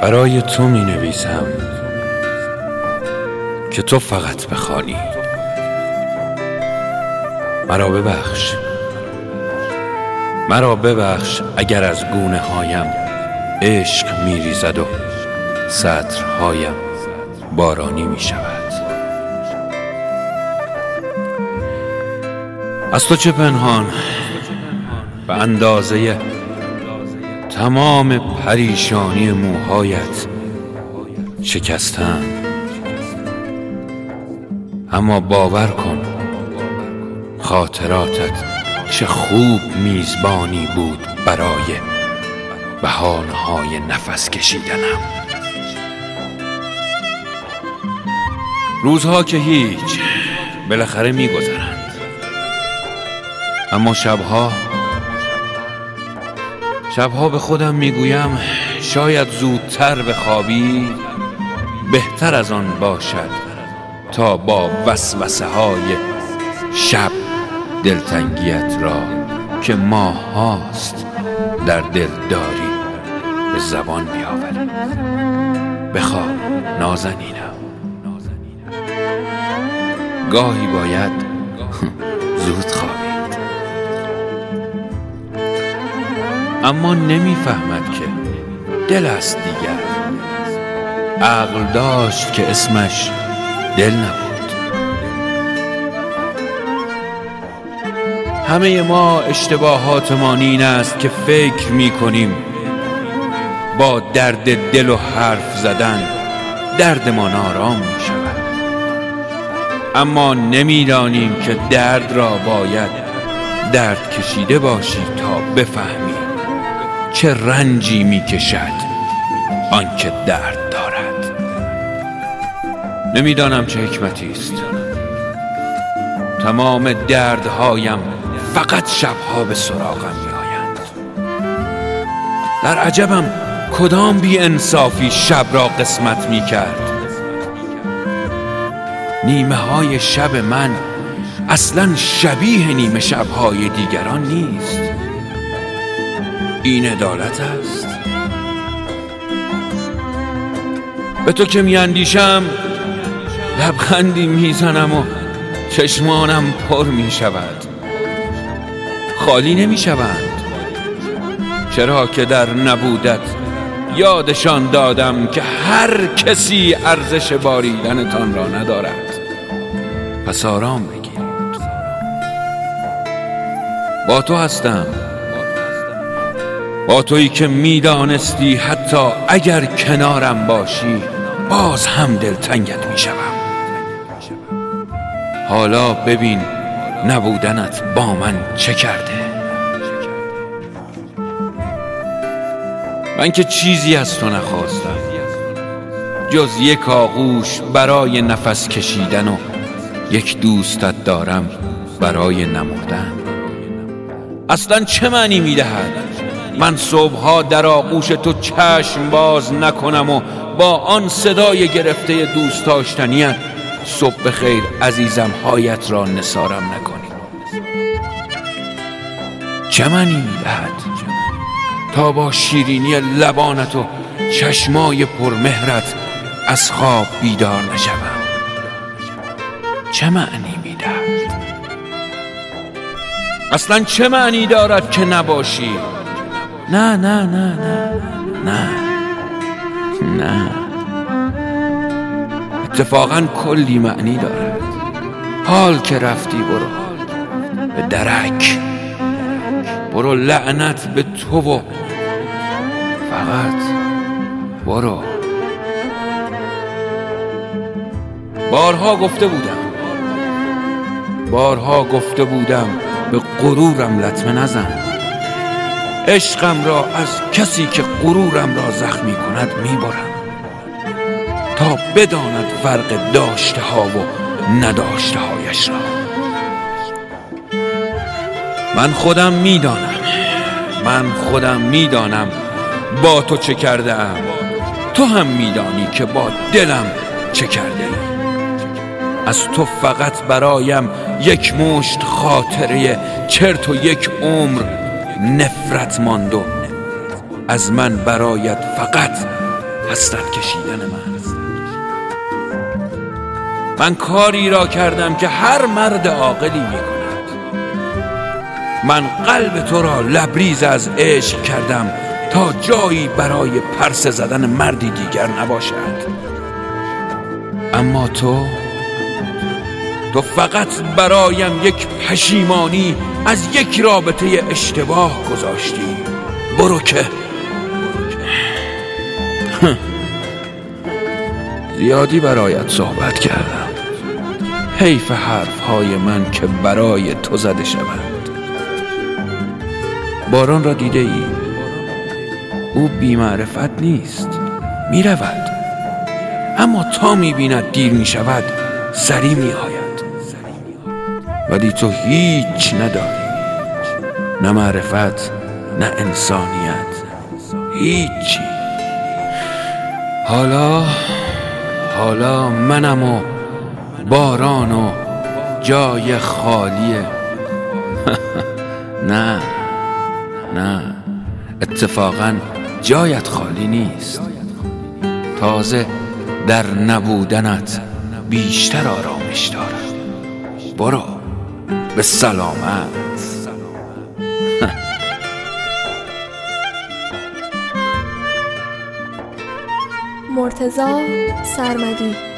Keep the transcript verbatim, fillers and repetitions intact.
برای تو می نویسم که تو فقط بخوانی. مرا ببخش، مرا ببخش اگر از گونه هایم عشق می ریزد و سطرهایم بارانی می شود. از تو چه پنهان به اندازه تمام پریشانی موهایت شکستم، اما باور کن خاطراتت چه خوب میزبانی بود برای بهانه‌های نفس کشیدنم. روزها که هیچ بالاخره میگذرند، اما شبها شبها به خودم میگویم شاید زودتر بخوابی بهتر از آن باشد تا با وسوسه های شب دلتنگیت را که ماه هاست در دل داری به زبان بیاوری. بخواب نازنینم، گاهی باید زود خوابید. اما نمیفهمد که دل است دیگر. عقل داشت که اسمش دل نبود. همه ما اشتباهاتمان این است که فکر می کنیم با درد دل و حرف زدن دردمان آرام می شود، اما نمی دانیم که درد را باید درد کشیده باشی تا بفهمی چه رنجی می کشد آنکه درد دارد. نمیدانم چه حکمتی است. تمام دردهایم فقط شبها به سراغم می آیند. در عجبم کدام بی انصافی شب را قسمت می کرد. نیمه های شب من اصلا شبیه نیمه شبهای دیگران نیست. این عدالت است. به تو که می اندیشم لبخندی می زنم و چشمانم پر می شود. خالی نمی شوند، چرا که در نبودت یادشان دادم که هر کسی ارزش باریدنتان را ندارد. پس آرام بگیرید. با تو هستم، با تویی که میدانستی حتی اگر کنارم باشی باز هم دلتنگت میشوم. حالا ببین نبودنت با من چه کرده. من که چیزی از تو نخواستم جز یک آغوش برای نفس کشیدن و یک دوستت دارم برای نمردن. اصلا چه معنی میدهد من صبحها در آغوش تو چشم باز نکنم و با آن صدای گرفته دوست داشتنیت صبح خیر عزیزم هایت را نثارم نکنی؟ چه معنی میدهد تا با شیرینی لبانت و چشمای پرمهرت از خواب بیدار نشوم؟ چه معنی میدهد؟ اصلا چه معنی دارد که نباشی؟ نه نه نه نه نه نه اتفاقا کلی معنی دارد. حال که رفتی برو به درک، برو لعنت به تو و فقط برو. بارها گفته بودم بارها گفته بودم به غرورم لطمه نزن. عشقم را از کسی که غرورم را زخمی کند میبرم تا بداند فرق داشته ها و نداشته هایش را. من خودم میدانم من خودم میدانم با تو چه کرده ام. تو هم میدانی که با دلم چه کرده ای. از تو فقط برایم یک مشت خاطره چرت و یک عمر نفرت ماند و از من برایت فقط حسرت کشیدن من. من کاری را کردم که هر مرد عاقلی می کند. من قلب تو را لبریز از عشق کردم تا جایی برای پرسه زدن مردی دیگر نباشد. اما تو تو فقط برایم یک پشیمانی از یک رابطه اشتباه گذاشتی. برو که زیادی برایت صحبت کردم. حیف حرفهای من که برای تو زده شود. باران را دیده ای؟ او بی‌معرفت نیست، می رود، اما تا می بیند دیر می شود سری می آید. ولی تو هیچ نداری، نه معرفت نه انسانیت، هیچی. حالا حالا منم و باران و جای خالیه. نه نه اتفاقا جایت خالی نیست. تازه در نبودنت بیشتر آرامش دارم. برو به سلامت. مرتضی سرمدی.